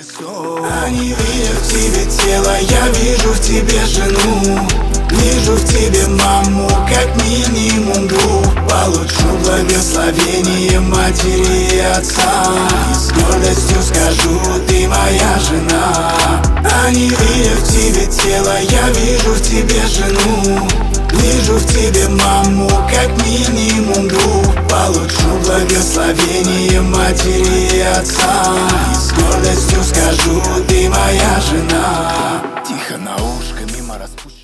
все. А не видя в тебе тело, я вижу в тебе жену. Вижу в тебе маму, как минимум двух. Получу благословение матери и отца. И с гордостью скажу, ты моя жена. А не видя в тебе тело, я вижу в тебе жену. Вижу в тебе маму, как минимум двух. Получу благословение матери и отца. И с гордостью скажу, ты моя жена. Тихо на ушко, мимо распущенных.